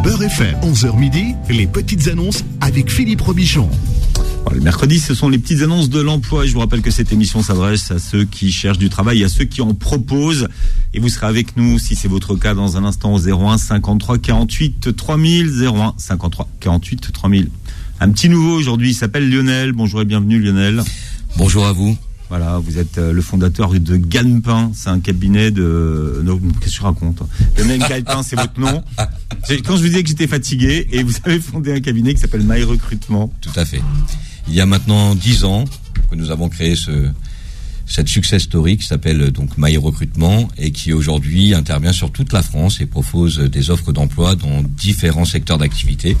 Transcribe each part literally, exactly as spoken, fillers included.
Beurre F M, onze heures midi, les petites annonces avec Philippe Robichon. Le mercredi, ce sont les petites annonces de l'emploi. Et je vous rappelle que cette émission s'adresse à ceux qui cherchent du travail et à ceux qui en proposent. Et vous serez avec nous, si c'est votre cas, dans un instant au zéro un cinquante-trois quarante-huit trois mille, zéro un cinquante-trois quarante-huit trois mille. Un petit nouveau aujourd'hui, il s'appelle Lionel. Bonjour et bienvenue Lionel. Bonjour à vous. Voilà, vous êtes le fondateur de Gagne-Pain, c'est un cabinet de... Non, qu'est-ce que je raconte ? Lionel Gagne-Pain, c'est votre nom. Quand je vous disais que j'étais fatigué, et vous avez fondé un cabinet qui s'appelle My Recrutement. Tout à fait. Il y a maintenant dix ans que nous avons créé ce, cette success story qui s'appelle donc My Recrutement et qui aujourd'hui intervient sur toute la France et propose des offres d'emploi dans différents secteurs d'activité.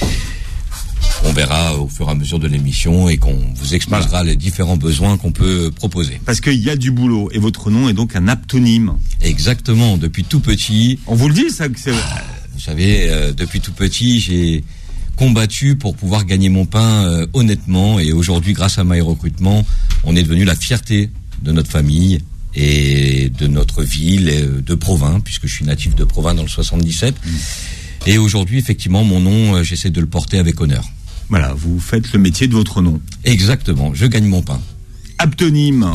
On verra au fur et à mesure de l'émission et qu'on vous exposera voilà. les différents besoins qu'on peut proposer. Parce qu'il y a du boulot et votre nom est donc un aptonyme. Exactement, depuis tout petit. On vous le dit ça que c'est... Vous savez, euh, depuis tout petit, j'ai combattu pour pouvoir gagner mon pain euh, honnêtement et aujourd'hui, grâce à My Recrutement, on est devenu la fierté de notre famille et de notre ville euh, de Provins, puisque je suis natif de Provins dans le soixante-dix-sept. Mmh. Et aujourd'hui, effectivement, mon nom, euh, j'essaie de le porter avec honneur. Voilà, vous faites le métier de votre nom. Exactement, je gagne mon pain. Aptonyme.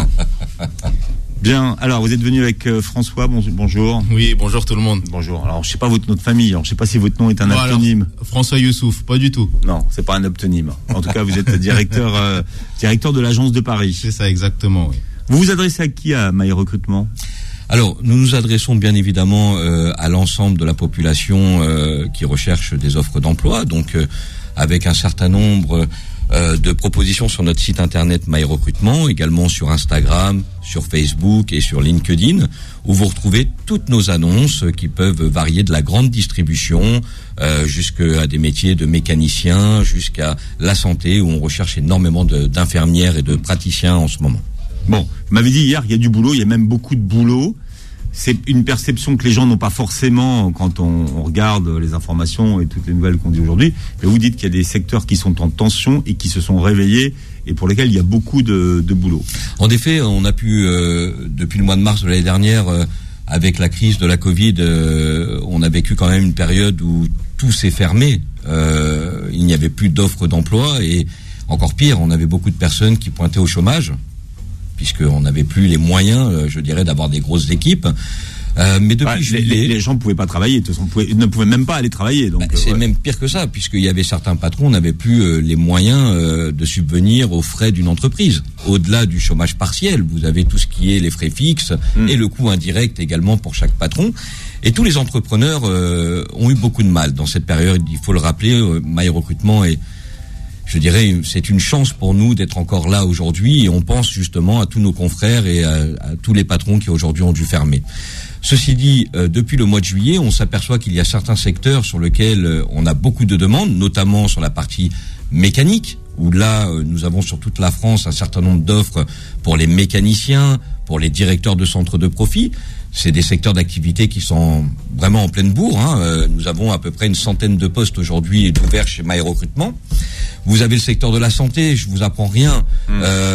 Bien, alors vous êtes venu avec euh, François, bon, bonjour. Oui, bonjour tout le monde. Bonjour, alors je sais pas votre nom de famille, alors je sais pas si votre nom est un bon, aptonyme. Alors, François Youssouf, pas du tout. Non, c'est pas un aptonyme. En tout cas, vous êtes directeur, euh, directeur de l'agence de Paris. C'est ça, exactement, oui. Vous vous adressez à qui à My Recrutement ? Alors, nous nous adressons bien évidemment euh, à l'ensemble de la population euh, qui recherche des offres d'emploi, donc euh, avec un certain nombre euh, de propositions sur notre site internet My Recrutement, également sur Instagram, sur Facebook et sur LinkedIn, où vous retrouvez toutes nos annonces qui peuvent varier de la grande distribution euh, jusqu'à des métiers de mécaniciens, jusqu'à la santé, où on recherche énormément de, d'infirmières et de praticiens en ce moment. Bon, vous m'avez dit hier, il y a du boulot, il y a même beaucoup de boulot. C'est une perception que les gens n'ont pas forcément quand on, on regarde les informations et toutes les nouvelles qu'on dit aujourd'hui. Mais vous dites qu'il y a des secteurs qui sont en tension et qui se sont réveillés et pour lesquels il y a beaucoup de, de boulot. En effet, on a pu, euh, depuis le mois de mars de l'année dernière, euh, avec la crise de la Covid, euh, on a vécu quand même une période où tout s'est fermé. Euh, il n'y avait plus d'offres d'emploi et encore pire, on avait beaucoup de personnes qui pointaient au chômage, puisqu'on n'avait plus les moyens, je dirais, d'avoir des grosses équipes. Euh, mais depuis bah, juillet, les, les gens ne pouvaient pas travailler, de toute façon, pouvaient, ne pouvaient même pas aller travailler. Donc, bah, c'est ouais. même pire que ça, puisqu'il y avait certains patrons n'avaient plus euh, les moyens euh, de subvenir aux frais d'une entreprise. Au-delà du chômage partiel, vous avez tout ce qui est les frais fixes mmh. et le coût indirect également pour chaque patron. Et tous les entrepreneurs euh, ont eu beaucoup de mal dans cette période. Il faut le rappeler, euh, My Recrutement est... Je dirais, c'est une chance pour nous d'être encore là aujourd'hui et on pense justement à tous nos confrères et à, à tous les patrons qui aujourd'hui ont dû fermer. Ceci dit, euh, depuis le mois de juillet, on s'aperçoit qu'il y a certains secteurs sur lesquels euh, on a beaucoup de demandes, notamment sur la partie mécanique, où là, euh, nous avons sur toute la France un certain nombre d'offres pour les mécaniciens, pour les directeurs de centres de profit. C'est des secteurs d'activité qui sont vraiment en pleine bourre. Hein. Euh, nous avons à peu près une centaine de postes aujourd'hui ouverts chez My Recrutement. Vous avez le secteur de la santé, je vous apprends rien. Mmh.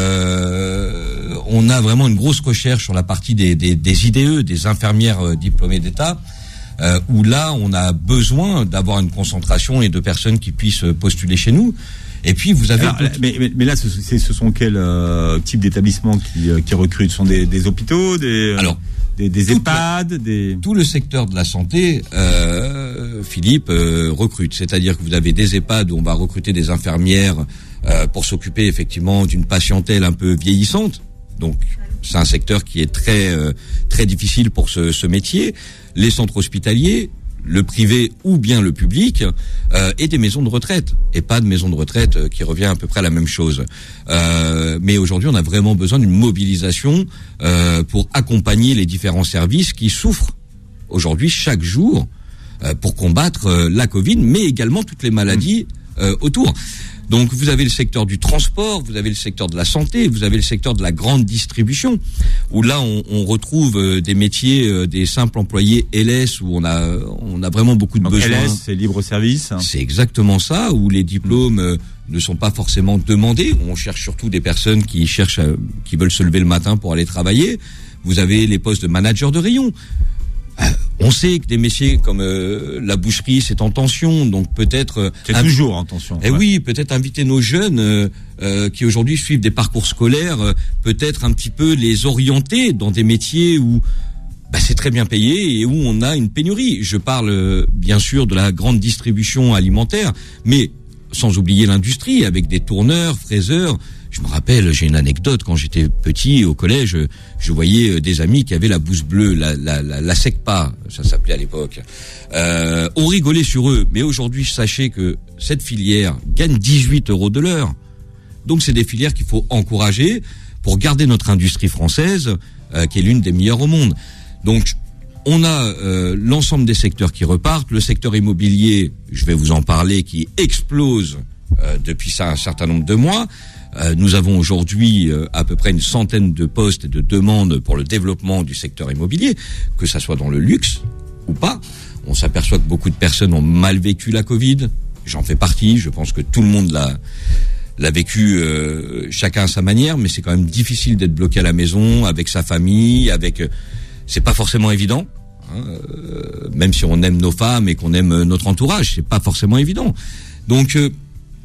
Euh, on a vraiment une grosse recherche sur la partie des, des, des I D E, des infirmières euh, diplômées d'État, euh, où là, on a besoin d'avoir une concentration et de personnes qui puissent postuler chez nous. Et puis vous avez. Alors, mais, mais, mais là, ce, c'est, ce sont quels euh, types d'établissements qui, euh, qui recrutent ? Ce sont des, des hôpitaux, des. Euh... Alors. Des, des EHPAD, la, des... Tout le secteur de la santé, euh, Philippe, euh, recrute. C'est-à-dire que vous avez des EHPAD où on va recruter des infirmières euh, pour s'occuper effectivement d'une patientèle un peu vieillissante. Donc, c'est un secteur qui est très euh, très difficile pour ce, ce métier. Les centres hospitaliers, le privé ou bien le public, euh, et des maisons de retraite. Et pas de maisons de retraite euh, qui revient à peu près à la même chose. Euh, mais aujourd'hui, on a vraiment besoin d'une mobilisation euh, pour accompagner les différents services qui souffrent aujourd'hui chaque jour euh, pour combattre euh, la Covid, mais également toutes les maladies euh, autour. Donc vous avez le secteur du transport, vous avez le secteur de la santé, vous avez le secteur de la grande distribution, où là on, on retrouve euh, des métiers, euh, des simples employés L S, où on a on a vraiment beaucoup de Donc besoins. L S, c'est libre service. C'est exactement ça, où les diplômes euh, ne sont pas forcément demandés. On cherche surtout des personnes qui cherchent, à, qui veulent se lever le matin pour aller travailler. Vous avez les postes de manager de rayon. On sait que des métiers comme euh, la boucherie, c'est en tension, donc peut-être... Euh, c'est inv- toujours en tension. Eh ouais. oui, peut-être inviter nos jeunes euh, euh, qui aujourd'hui suivent des parcours scolaires, euh, peut-être un petit peu les orienter dans des métiers où bah, c'est très bien payé et où on a une pénurie. Je parle euh, bien sûr de la grande distribution alimentaire, mais sans oublier l'industrie, avec des tourneurs, fraiseurs... Je me rappelle, j'ai une anecdote, quand j'étais petit au collège, je voyais des amis qui avaient la blouse bleue, la, la, la, la SECPA, ça s'appelait à l'époque. Euh, on rigolait sur eux, mais aujourd'hui, sachez que cette filière gagne dix-huit euros de l'heure. Donc c'est des filières qu'il faut encourager pour garder notre industrie française, euh, qui est l'une des meilleures au monde. Donc on a euh, l'ensemble des secteurs qui repartent. Le secteur immobilier, je vais vous en parler, qui explose euh, depuis ça un certain nombre de mois. Euh, nous avons aujourd'hui euh, à peu près une centaine de postes et de demandes pour le développement du secteur immobilier, que ça soit dans le luxe ou pas. On s'aperçoit que beaucoup de personnes ont mal vécu la Covid. J'en fais partie. Je pense que tout le monde l'a, l'a vécu, euh, chacun à sa manière, mais c'est quand même difficile d'être bloqué à la maison avec sa famille, avec. Euh, c'est pas forcément évident. Hein, euh, même si on aime nos femmes et qu'on aime notre entourage, c'est pas forcément évident. Donc euh,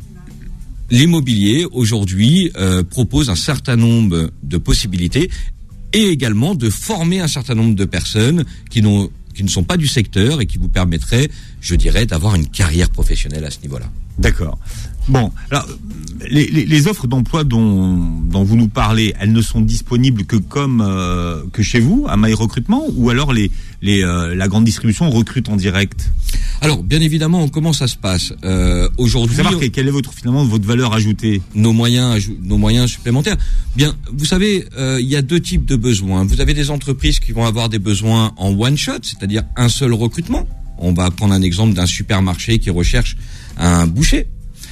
l'immobilier, aujourd'hui, euh, propose un certain nombre de possibilités et également de former un certain nombre de personnes qui n'ont, qui ne sont pas du secteur et qui vous permettraient, je dirais, d'avoir une carrière professionnelle à ce niveau-là. D'accord. Bon, alors, les, les, les offres d'emploi dont, dont vous nous parlez, elles ne sont disponibles que comme euh, que chez vous, à My Recrutement, ou alors les, les, euh, la grande distribution recrute en direct? Alors, bien évidemment, comment ça se passe euh, aujourd'hui? Vous savez quelle est votre finalement votre valeur ajoutée? Nos moyens, nos moyens supplémentaires. Bien, vous savez, euh, il y a deux types de besoins. Vous avez des entreprises qui vont avoir des besoins en one shot, c'est-à-dire un seul recrutement. On va prendre un exemple d'un supermarché qui recherche un boucher.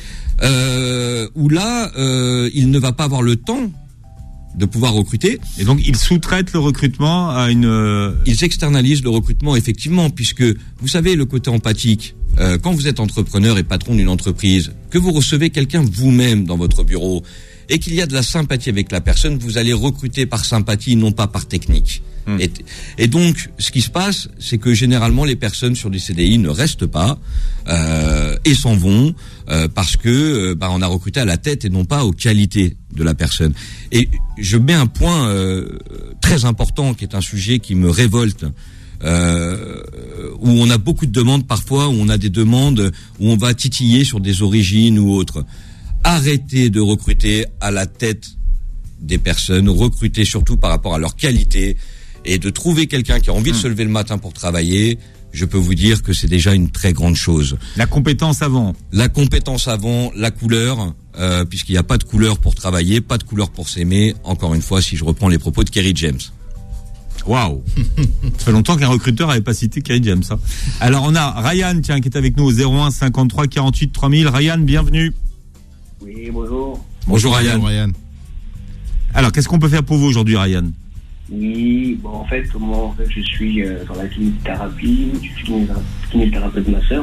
Euh, où là, euh, il ne va pas avoir le temps de pouvoir recruter. Et donc, ils sous-traitent le recrutement à une... Euh... Ils externalisent le recrutement, effectivement, puisque, vous savez, le côté empathique, euh, quand vous êtes entrepreneur et patron d'une entreprise, que vous recevez quelqu'un vous-même dans votre bureau, et qu'il y a de la sympathie avec la personne, vous allez recruter par sympathie, non pas par technique. Mmh. Et, et donc, ce qui se passe, c'est que généralement, les personnes sur du C D I ne restent pas euh, et s'en vont euh, parce que euh, bah, on a recruté à la tête et non pas aux qualités de la personne. Et je mets un point euh, très important, qui est un sujet qui me révolte, euh, où on a beaucoup de demandes parfois, où on a des demandes où on va titiller sur des origines ou autres. Arrêtez de recruter à la tête des personnes, recruter surtout par rapport à leur qualité, et de trouver quelqu'un qui a envie de se lever le matin pour travailler. Je peux vous dire que c'est déjà une très grande chose. La compétence avant. La compétence avant, la couleur, euh, puisqu'il n'y a pas de couleur pour travailler, pas de couleur pour s'aimer. Encore une fois, si je reprends les propos de Kerry James. Waouh. Ça fait longtemps qu'un recruteur n'avait pas cité Kerry James. Hein. Alors on a Ryan, tiens, qui est avec nous au zéro un cinquante-trois quarante-huit trois mille. Ryan, bienvenue. Oui, bonjour. Bonjour Ryan. Bonjour, Ryan. Alors, qu'est-ce qu'on peut faire pour vous aujourd'hui, Ryan? Oui, bon, en fait, moi, en fait, je suis euh, dans la kinésithérapie, je suis kinésithérapeute de ma sœur.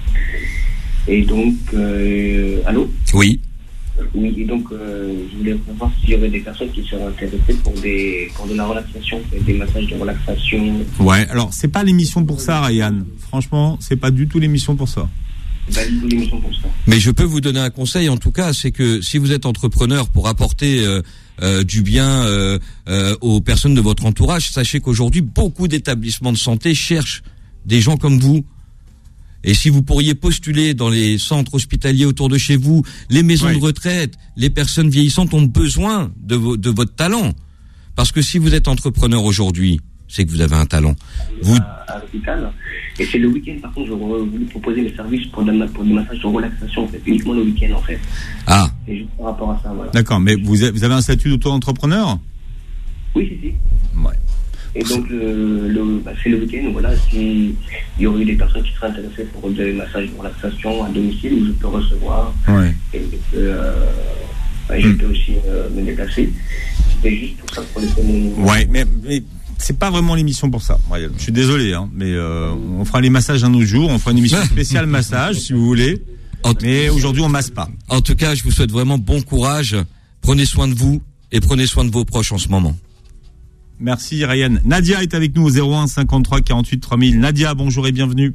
Et donc, euh, allô? Oui. Oui, et donc, euh, je voulais savoir s'il y aurait des personnes qui seraient intéressées pour des, pour de la relaxation, des massages de relaxation. Ouais, alors, c'est pas l'émission pour ça, Ryan. Franchement, c'est pas du tout l'émission pour ça. Pas du tout l'émission pour ça. Mais je peux vous donner un conseil, en tout cas, c'est que si vous êtes entrepreneur pour apporter euh, euh, du bien euh, euh, aux personnes de votre entourage, sachez qu'aujourd'hui, beaucoup d'établissements de santé cherchent des gens comme vous. Et si vous pourriez postuler dans les centres hospitaliers autour de chez vous, les maisons oui. de retraite, les personnes vieillissantes ont besoin de, vo- de votre talent. Parce que si vous êtes entrepreneur aujourd'hui, c'est que vous avez un talent. Vous... À, à l'hôpital. Et c'est le week-end, par contre, je voulais proposer mes services pour des, pour des massages de relaxation, en fait, uniquement le week-end, en fait. Ah. C'est juste par rapport à ça, voilà. D'accord, mais vous avez, vous avez un statut d'auto-entrepreneur? Oui, si, si. Ouais. Et donc, le, le, bah, c'est le week-end, voilà, s'il y aurait eu des personnes qui seraient intéressées pour des massages de relaxation à domicile, où je peux recevoir. Ouais. Et je peux, euh, bah, je mm. peux aussi euh, me déplacer. C'était juste pour ça, pour laisser mon... Ouais, mais... mais... c'est pas vraiment l'émission pour ça. Je suis désolé, hein, mais euh, on fera les massages un autre jour. On fera une émission spéciale massage, si vous voulez. Mais aujourd'hui, on masse pas. En tout cas, je vous souhaite vraiment bon courage. Prenez soin de vous et prenez soin de vos proches en ce moment. Merci Ryan. Nadia est avec nous au zéro un cinquante-trois quarante-huit trois mille. Nadia, bonjour et bienvenue.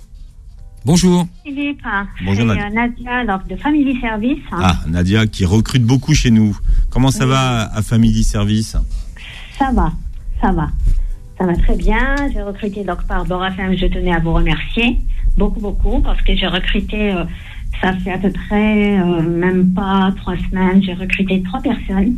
Bonjour. Philippe, bonjour c'est Nadia. Nadia donc, de Family Service. Ah, Nadia qui recrute beaucoup chez nous. Comment ça oui. va à Family Service? Ça va, ça va. Ça va très bien. J'ai recruté donc par Bora F M. Je tenais à vous remercier beaucoup, beaucoup, parce que j'ai recruté, euh, ça fait à peu près euh, même pas trois semaines, j'ai recruté trois personnes.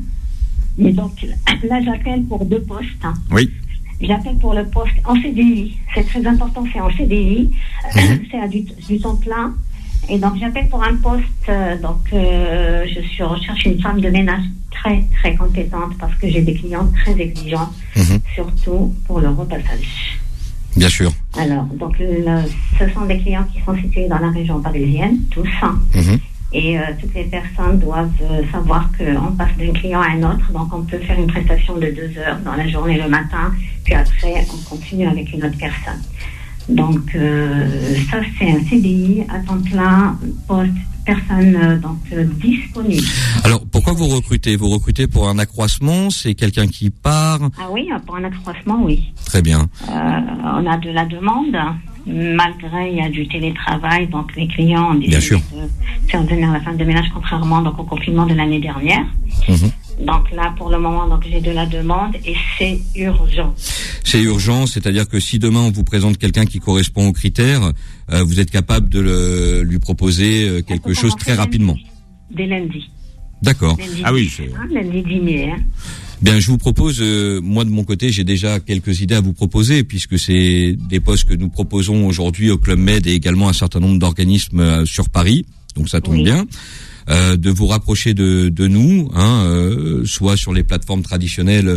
Et donc là, j'appelle pour deux postes. Oui. J'appelle pour le poste en C D I. C'est très important, c'est en C D I. Mmh. C'est à du, du temps plein. Et donc, j'appelle pour un poste. Euh, donc, euh, je suis recherche une femme de ménage très, très compétente parce que j'ai des clients très exigeants, mmh. surtout pour le repassage. Bien sûr. Alors, donc, le, ce sont des clients qui sont situés dans la région parisienne, tous. Mmh. Et euh, toutes les personnes doivent euh, savoir qu'on passe d'un client à un autre. Donc, on peut faire une prestation de deux heures dans la journée le matin, puis après, on continue avec une autre personne. Donc, euh, ça, c'est un C D I à temps plein, poste, personne euh, donc euh, disponible. Alors, pourquoi vous recrutez? Vous recrutez pour un accroissement? C'est quelqu'un qui part? Ah oui, pour un accroissement, oui. Très bien. Euh, on a de la demande. Malgré il y a du télétravail, donc les clients ont décidé Bien sûr. de faire venir la femme de ménage, contrairement donc au confinement de l'année dernière. Mmh. Donc là, pour le moment, donc j'ai de la demande et c'est urgent. C'est urgent, c'est-à-dire que si demain on vous présente quelqu'un qui correspond aux critères, euh, vous êtes capable de le, lui proposer quelque chose très rapidement. Dès lundi. D'accord. Lundi, ah oui. C'est... Hein, lundi dîner. Hein. Bien, je vous propose, euh, moi de mon côté, j'ai déjà quelques idées à vous proposer, puisque c'est des postes que nous proposons aujourd'hui au Club Med et également un certain nombre d'organismes euh, sur Paris, donc ça tombe oui. bien. Euh, de vous rapprocher de, de nous, hein, euh, soit sur les plateformes traditionnelles,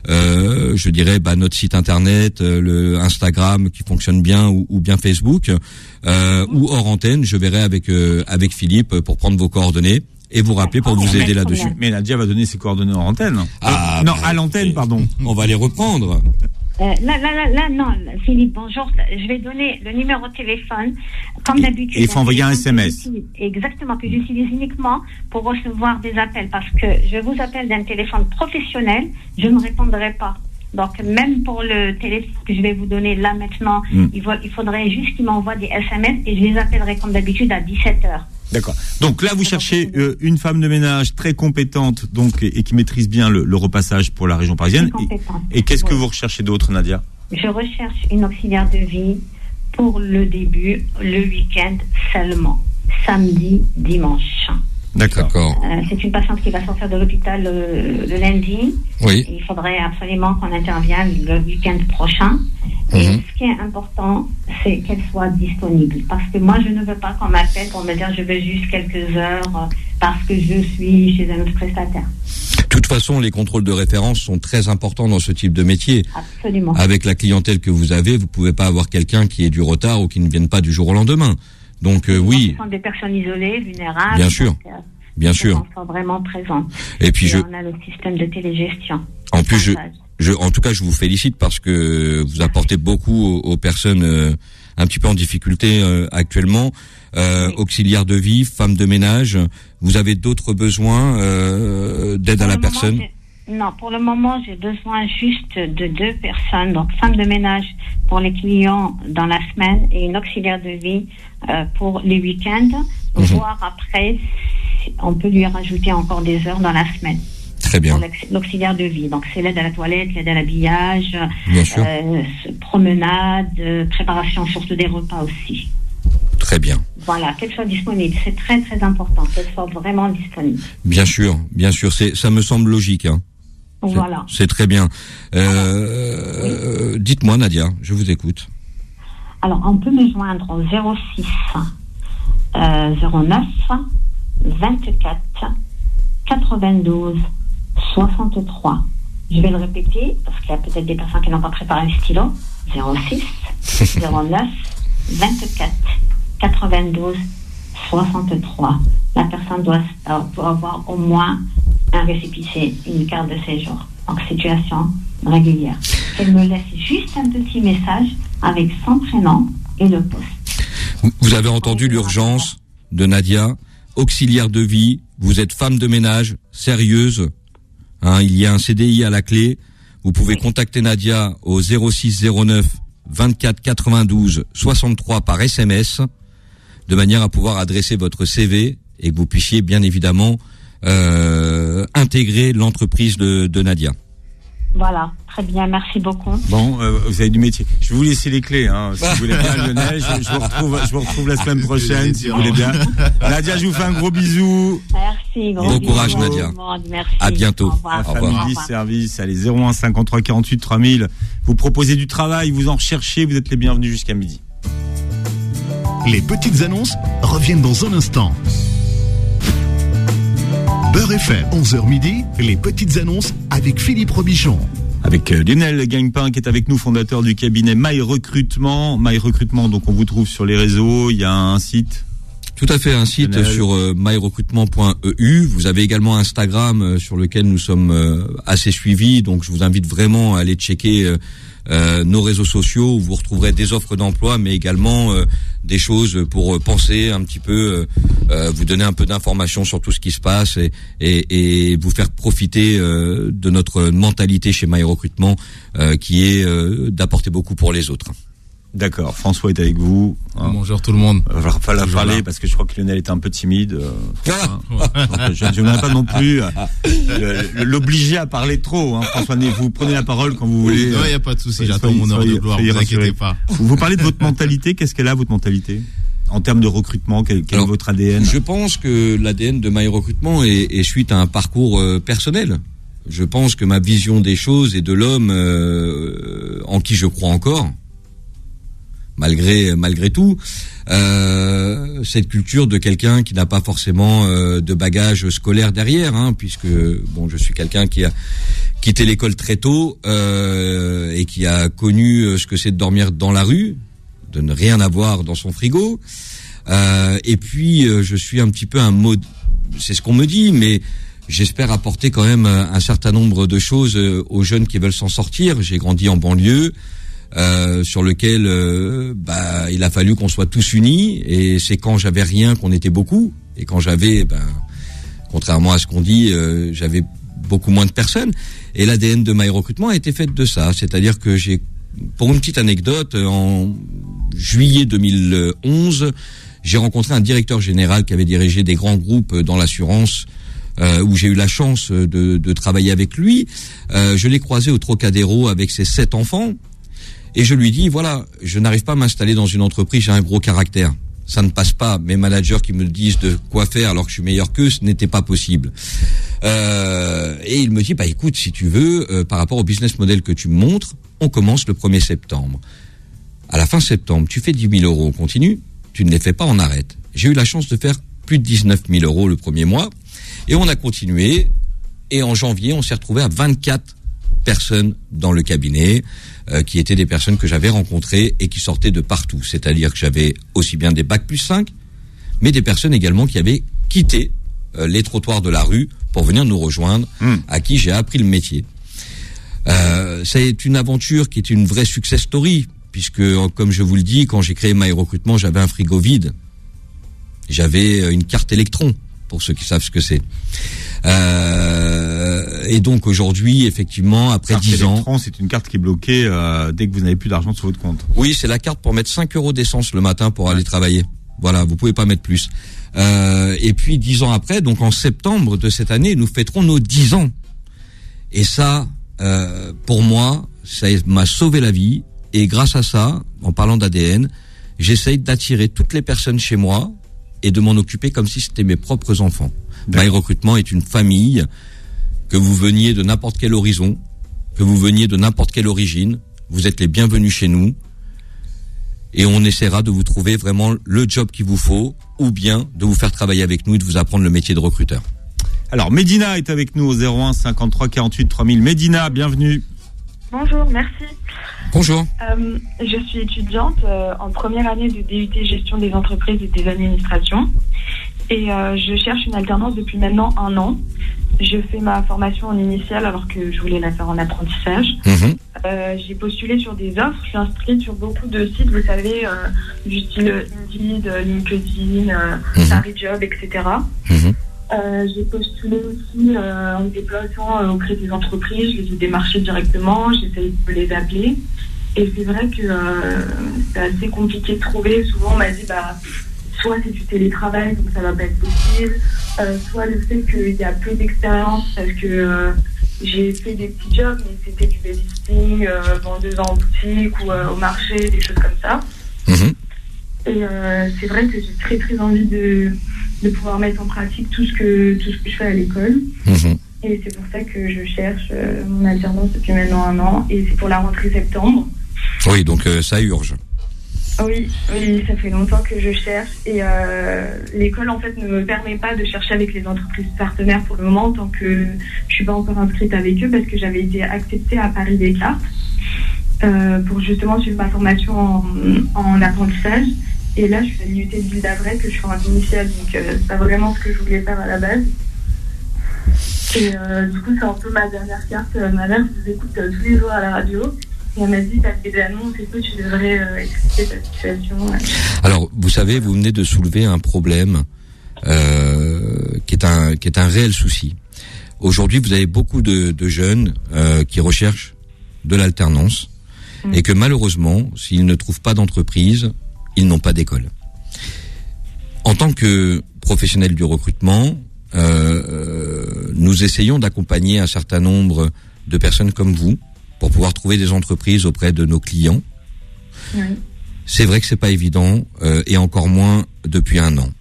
euh, je dirais bah, notre site internet, euh, le Instagram qui fonctionne bien, ou, ou bien Facebook, euh, ou hors antenne, je verrai avec euh, avec Philippe pour prendre vos coordonnées et vous rappeler pour vous aider là-dessus. Mais Nadia va donner ses coordonnées en antenne. Ah, non, bah, à l'antenne, pardon. On va les reprendre. Euh, là, là, là, là, non, Philippe, bonjour. Je vais donner le numéro de téléphone, comme d'habitude. Et il faut envoyer un S M S. Exactement, que j'utilise uniquement pour recevoir des appels, parce que je vous appelle d'un téléphone professionnel, je ne répondrai pas. Donc, même pour le téléphone que je vais vous donner là maintenant, mm. il, va, il faudrait juste qu'il m'envoie des S M S et je les appellerai comme d'habitude à dix-sept heures. D'accord. Donc là, vous cherchez euh, une femme de ménage très compétente, donc et, et qui maîtrise bien le, le repassage pour la région parisienne. Et, et qu'est-ce oui. que vous recherchez d'autre, Nadia? Je recherche une auxiliaire de vie pour le début, le week-end seulement, samedi, dimanche. D'accord. Euh, c'est une patiente qui va sortir de l'hôpital le, le lundi. Oui. Il faudrait absolument qu'on intervienne le week-end prochain. Et mmh. ce qui est important, c'est qu'elle soit disponible. Parce que moi, je ne veux pas qu'on m'appelle pour me dire je veux juste quelques heures parce que je suis chez un autre prestataire. De toute façon, les contrôles de référence sont très importants dans ce type de métier. Absolument. Avec la clientèle que vous avez, vous pouvez pas avoir quelqu'un qui ait du retard ou qui ne vienne pas du jour au lendemain. Donc euh, oui. Ce sont des personnes isolées, vulnérables. Bien sûr. Donc, euh, Bien sûr. On soit vraiment présents. Et puis Et je. on a le système de télégestion. En plus, je, je, en tout cas, je vous félicite parce que vous apportez beaucoup aux, aux personnes euh, un petit peu en difficulté euh, actuellement. Euh, oui. Auxiliaire de vie, femme de ménage. Vous avez d'autres besoins euh, d'aide pour à la personne? Moment, non, pour le moment, j'ai besoin juste de deux personnes. Donc, femme de ménage pour les clients dans la semaine et une auxiliaire de vie euh, pour les week-ends. Mmh. Voire après, on peut lui rajouter encore des heures dans la semaine. Très bien. L'auxiliaire de vie. Donc, c'est l'aide à la toilette, l'aide à l'habillage, euh, promenade, euh, préparation surtout des repas aussi. Très bien. Voilà, qu'elle soit disponible. C'est très, très important qu'elle soit vraiment disponible. Bien sûr, bien sûr. C'est, ça me semble logique, hein. Voilà. C'est, c'est très bien. Euh, oui. Dites-moi, Nadia, je vous écoute. Alors, on peut me joindre au zéro six euh, zéro neuf vingt-quatre quatre-vingt-douze soixante-trois. Je vais le répéter parce qu'il y a peut-être des personnes qui n'ont pas préparé le stylo. zéro six zéro neuf vingt-quatre quatre-vingt-douze soixante-trois. La personne doit, euh, doit avoir au moins un récépissé, une carte de séjour. Donc, situation régulière. Elle me laisse juste un petit message avec son prénom et le poste. Vous avez entendu l'urgence de Nadia, auxiliaire de vie, vous êtes femme de ménage, sérieuse, hein, il y a un C D I à la clé, vous pouvez contacter Nadia au zéro six zéro neuf vingt-quatre quatre-vingt-douze soixante-trois par S M S, de manière à pouvoir adresser votre C V et que vous puissiez bien évidemment euh, intégrer l'entreprise de, de Nadia. Voilà, très bien, merci beaucoup. Bon, euh, vous avez du métier. Je vais vous laisser les clés, hein, si vous voulez bien, Lionel. Je, je, vous retrouve, je vous retrouve la semaine prochaine, si vous voulez bien. Nadia, je vous fais un gros bisou. Merci, gros Bon bisous, courage, Nadia. Merci. À bientôt. Au revoir. La Family Service, allez, zéro un cinquante-trois quarante-huit trois mille. Vous proposez du travail, vous en recherchez, vous êtes les bienvenus jusqu'à midi. Les petites annonces reviennent dans un instant. Beurre F M, onze heures midi, les petites annonces avec Philippe Robichon. Avec euh, Lionel Gagnepin qui est avec nous, fondateur du cabinet My Recrutement. My Recrutement, donc on vous trouve sur les réseaux, il y a un site. Tout à fait, un site Lionel. Sur euh, my recrutement point e u. Vous avez également Instagram euh, sur lequel nous sommes euh, assez suivis, donc je vous invite vraiment à aller checker euh, euh, nos réseaux sociaux où vous retrouverez des offres d'emploi, mais également euh, des choses pour penser un petit peu, euh, vous donner un peu d'informations sur tout ce qui se passe et, et, et vous faire profiter euh, de notre mentalité chez My Recrutement euh, qui est euh, d'apporter beaucoup pour les autres. D'accord, François est avec vous. Hein. Bonjour tout le monde. Il va falloir parler parce que je crois que Lionel était un peu timide. Euh, hein. Donc, je ne voudrais pas non plus euh, le, l'obliger à parler trop. Hein. François, vous prenez la parole quand vous voulez. Non, il n'y a pas de souci, j'attends mon heure de gloire, ne vous inquiétez pas. Vous parlez de votre mentalité, qu'est-ce qu'elle a votre mentalité en termes de recrutement, quel, quel Alors, est votre A D N? Je pense que l'A D N de My Recrutement est, est suite à un parcours euh, personnel. Je pense que ma vision des choses et de l'homme euh, en qui je crois encore, malgré malgré tout, euh, cette culture de quelqu'un qui n'a pas forcément euh, de bagage scolaire derrière, hein, puisque bon, je suis quelqu'un qui a quitté l'école très tôt euh, et qui a connu ce que c'est de dormir dans la rue, de ne rien avoir dans son frigo, euh, et puis euh, je suis un petit peu un mode, c'est ce qu'on me dit, mais j'espère apporter quand même un certain nombre de choses aux jeunes qui veulent s'en sortir. J'ai grandi en banlieue. Euh, sur lequel euh, bah, il a fallu qu'on soit tous unis, et c'est quand j'avais rien qu'on était beaucoup, et quand j'avais, ben, contrairement à ce qu'on dit, euh, j'avais beaucoup moins de personnes, et l'A D N de My Recrutement a été faite de ça, c'est-à-dire que j'ai, pour une petite anecdote, en juillet deux mille onze, j'ai rencontré un directeur général qui avait dirigé des grands groupes dans l'assurance, Euh, où j'ai eu la chance de, de travailler avec lui. Euh, je l'ai croisé au Trocadéro avec ses sept enfants. Et je lui dis, voilà, je n'arrive pas à m'installer dans une entreprise, j'ai un gros caractère. Ça ne passe pas. Mes managers qui me disent de quoi faire alors que je suis meilleur qu'eux, ce n'était pas possible. Euh, et il me dit, bah écoute, si tu veux, euh, par rapport au business model que tu me montres, on commence le premier septembre. À la fin septembre, tu fais dix mille euros, on continue. Tu ne les fais pas, on arrête. J'ai eu la chance de faire plus de dix-neuf mille euros le premier mois. Et on a continué. Et en janvier, on s'est retrouvé à vingt-quatre personnes dans le cabinet, euh, qui étaient des personnes que j'avais rencontrées et qui sortaient de partout. C'est-à-dire que j'avais aussi bien des bac plus cinq, mais des personnes également qui avaient quitté euh, les trottoirs de la rue pour venir nous rejoindre, mmh. à qui j'ai appris le métier. Euh, c'est une aventure qui est une vraie success story, puisque, comme je vous le dis, quand j'ai créé My Recrutement, j'avais un frigo vide. J'avais une carte électron, pour ceux qui savent ce que c'est. Euh, et donc aujourd'hui, effectivement, après dix ans... Électron, c'est une carte qui est bloquée euh, dès que vous n'avez plus d'argent sur votre compte. Oui, c'est la carte pour mettre cinq euros d'essence le matin pour ouais. aller travailler. Voilà, vous pouvez pas mettre plus. Euh, et puis dix ans après, donc en septembre de cette année, nous fêterons nos dix ans. Et ça, euh, pour moi, ça m'a sauvé la vie. Et grâce à ça, en parlant d'A D N, j'essaye d'attirer toutes les personnes chez moi et de m'en occuper comme si c'était mes propres enfants. My Recrutement est une famille, que vous veniez de n'importe quel horizon, que vous veniez de n'importe quelle origine, vous êtes les bienvenus chez nous, et on essaiera de vous trouver vraiment le job qu'il vous faut, ou bien de vous faire travailler avec nous et de vous apprendre le métier de recruteur. Alors, Médina est avec nous au zéro un cinquante-trois quarante-huit trois mille. Médina, bienvenue. Bonjour, merci. Bonjour. Euh, je suis étudiante euh, en première année de D U T Gestion des entreprises et des administrations. Et euh, je cherche une alternance depuis maintenant un an. Je fais ma formation en initiale alors que je voulais la faire en apprentissage. Mmh. Euh, j'ai postulé sur des offres. Je suis inscrite sur beaucoup de sites, vous savez, euh, du style Indeed, LinkedIn, euh, mmh. Paris Job, et cetera. Mmh. Euh, j'ai postulé aussi euh, en me déplaçant euh, auprès des entreprises, je les ai démarchées directement, j'essaie de les appeler. Et c'est vrai que euh, c'est assez compliqué de trouver. Souvent, on m'a dit, bah, soit c'est du télétravail, donc ça va pas être possible, euh, soit le fait qu'il y a peu d'expérience, parce que euh, j'ai fait des petits jobs, mais c'était du babysitting, euh, vendeuse en boutique ou euh, au marché, des choses comme ça. Mmh. Et euh, c'est vrai que j'ai très très envie de, de pouvoir mettre en pratique tout ce que, tout ce que je fais à l'école. Mmh. Et c'est pour ça que je cherche euh, mon alternance depuis maintenant un an, et c'est pour la rentrée septembre. Oui, donc euh, ça urge. Oui, oui, ça fait longtemps que je cherche et euh, l'école en fait ne me permet pas de chercher avec les entreprises partenaires pour le moment tant que je suis pas encore inscrite avec eux parce que j'avais été acceptée à Paris Descartes euh, pour justement suivre ma formation en, en apprentissage et là je suis à l'I U T de Ville d'Avray que je fais en initiale donc euh, c'est pas vraiment ce que je voulais faire à la base. Et euh, du coup c'est un peu ma dernière carte. Ma mère vous écoute euh, tous les jours à la radio. Et elle m'a dit, t'as fait des annonces et tout, tu devrais euh, expliquer ta situation. Ouais. Alors, vous savez, vous venez de soulever un problème euh, qui est un qui est un réel souci. Aujourd'hui, vous avez beaucoup de, de jeunes euh, qui recherchent de l'alternance mmh. et que malheureusement, s'ils ne trouvent pas d'entreprise, ils n'ont pas d'école. En tant que professionnels du recrutement, euh, nous essayons d'accompagner un certain nombre de personnes comme vous pour pouvoir trouver des entreprises auprès de nos clients. Oui. C'est vrai que c'est pas évident, euh, et encore moins depuis un an.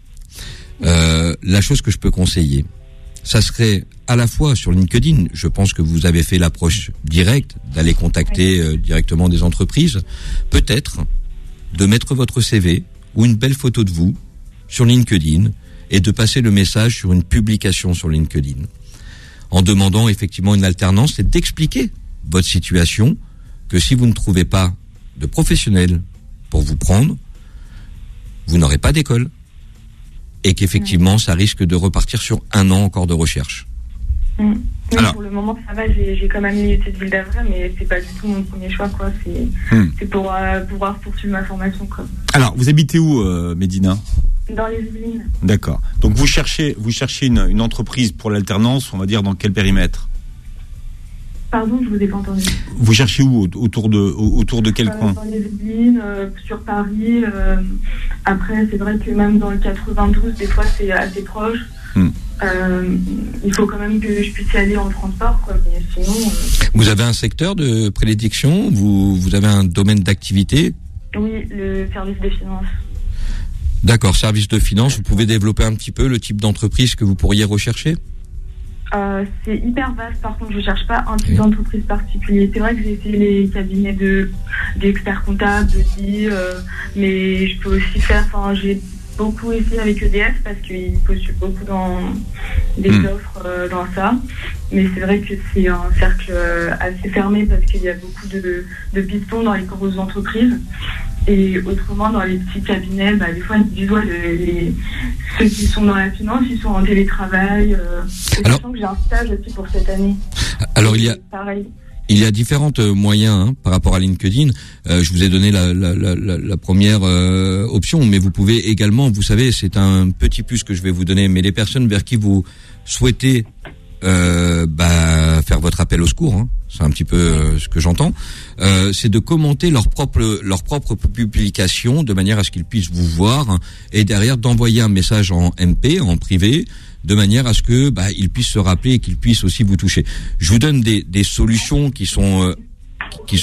Euh, la chose que je peux conseiller, ça serait à la fois sur LinkedIn, je pense que vous avez fait l'approche directe, d'aller contacter euh, directement des entreprises, peut-être de mettre votre C V ou une belle photo de vous sur LinkedIn et de passer le message sur une publication sur LinkedIn, en demandant effectivement une alternance et d'expliquer votre situation, que si vous ne trouvez pas de professionnels pour vous prendre, vous n'aurez pas d'école. Et qu'effectivement, mmh. ça risque de repartir sur un an encore de recherche. Mmh. Oui, alors, pour le moment, ça va, j'ai, j'ai quand même l'I U T de Ville d'Avray, mais c'est pas du tout mon premier choix, quoi. C'est, mmh. c'est pour euh, pouvoir poursuivre ma formation, quoi. Alors, vous habitez où, euh, Médina ? Dans les Yvelines. D'accord. Donc, vous cherchez, vous cherchez une, une entreprise pour l'alternance, on va dire, dans quel périmètre ? Pardon, je vous ai pas entendu. Vous cherchez où, autour de, autour de quel euh, coin ? Dans les Yvelines, euh, sur Paris. Euh, après, c'est vrai que même dans le quatre-vingt-douze, des fois, c'est assez proche. Hmm. Euh, il faut quand même que je puisse y aller en transport, quoi. Mais sinon. Euh... Vous avez un secteur de prédilection ? Vous, vous avez un domaine d'activité ? Oui, le service des finances. D'accord, service de finances. Vous pouvez développer un petit peu le type d'entreprise que vous pourriez rechercher ? Euh, c'est hyper vaste, par contre je cherche pas un type oui. d'entreprise particulier. C'est vrai que j'ai essayé les cabinets de d'experts comptables, d'audit, euh, mais je peux aussi faire, enfin j'ai beaucoup essayé avec E D F parce qu'ils postulent beaucoup dans des mmh. offres euh, dans ça, mais c'est vrai que c'est un cercle assez fermé parce qu'il y a beaucoup de, de pistons dans les grosses entreprises. Et autrement, dans les petits cabinets, bah, des fois, ils disent, ouais, les, les, ceux qui sont dans la finance, ils sont en télétravail. Euh, et alors, sachant que j'ai un stage aussi pour cette année. Alors, il y a, pareil. Il y a différents moyens hein, par rapport à LinkedIn. Euh, je vous ai donné la, la, la, la première euh, option, mais vous pouvez également, vous savez, c'est un petit plus que je vais vous donner, mais les personnes vers qui vous souhaitez euh, bah, faire votre appel au secours, hein, c'est un petit peu euh, ce que j'entends, euh, c'est de commenter leur propre leur propre publication de manière à ce qu'ils puissent vous voir hein, et derrière d'envoyer un message en M P, en privé, de manière à ce que bah, ils puissent se rappeler et qu'ils puissent aussi vous toucher. Je vous donne des, des solutions qui sont euh, qui,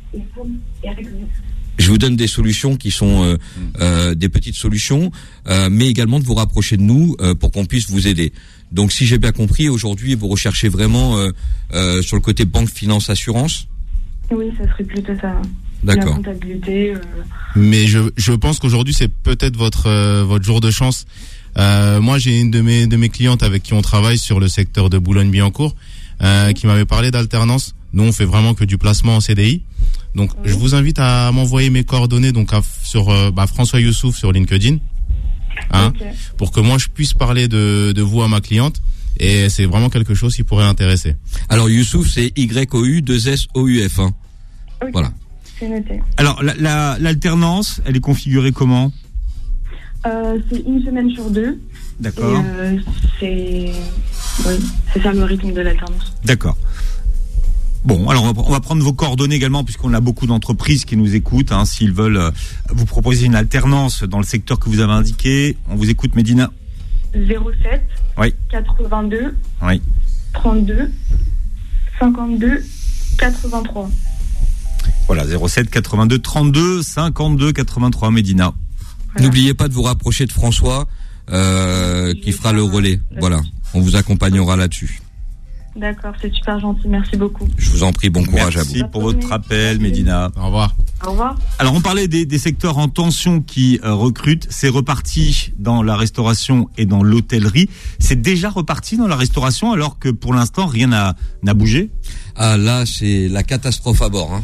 je vous donne des solutions qui sont euh, euh, des petites solutions, euh, mais également de vous rapprocher de nous euh, pour qu'on puisse vous aider. Donc, si j'ai bien compris, aujourd'hui, vous recherchez vraiment euh, euh, sur le côté banque, finance, assurance ? Oui, ça serait plutôt ça. D'accord. La comptabilité. Euh... Mais je, je pense qu'aujourd'hui, c'est peut-être votre euh, votre jour de chance. Euh, moi, j'ai une de mes de mes clientes avec qui on travaille sur le secteur de Boulogne-Billancourt, euh, qui m'avait parlé d'alternance. Nous, on fait vraiment que du placement en C D I. Donc, oui. Je vous invite à m'envoyer mes coordonnées donc à, sur euh, bah, François Youssouf sur LinkedIn. Hein, okay. Pour que moi je puisse parler de, de vous à ma cliente, et c'est vraiment quelque chose qui pourrait l'intéresser. Alors Youssouf, c'est Y O U deux S O U F. Hein. Okay. Voilà. C'est noté. Alors la, la, l'alternance, elle est configurée comment ? euh, C'est une semaine sur deux. D'accord. Et, euh, c'est, oui, c'est ça le rythme de l'alternance. D'accord. Bon, alors on va, on va prendre vos coordonnées également, puisqu'on a beaucoup d'entreprises qui nous écoutent. Hein, s'ils veulent euh, vous proposer une alternance dans le secteur que vous avez indiqué, on vous écoute, Médina. zéro sept Oui. quatre-vingt-deux Oui. trente-deux cinquante-deux quatre-vingt-trois. Voilà, zéro sept quatre-vingt-deux trente-deux cinquante-deux quatre-vingt-trois, Médina. Voilà. N'oubliez pas de vous rapprocher de François, euh, qui fera le relais. Voilà, on vous accompagnera là-dessus. D'accord, c'est super gentil, merci beaucoup. Je vous en prie, bon courage Merci à vous. Merci pour votre appel, Médina. Au revoir. Au revoir. Alors, on parlait des, des secteurs en tension qui euh, recrutent. C'est reparti dans la restauration et dans l'hôtellerie. C'est déjà reparti dans la restauration, alors que pour l'instant, rien n'a, n'a bougé. Ah, là, c'est la catastrophe à bord, hein.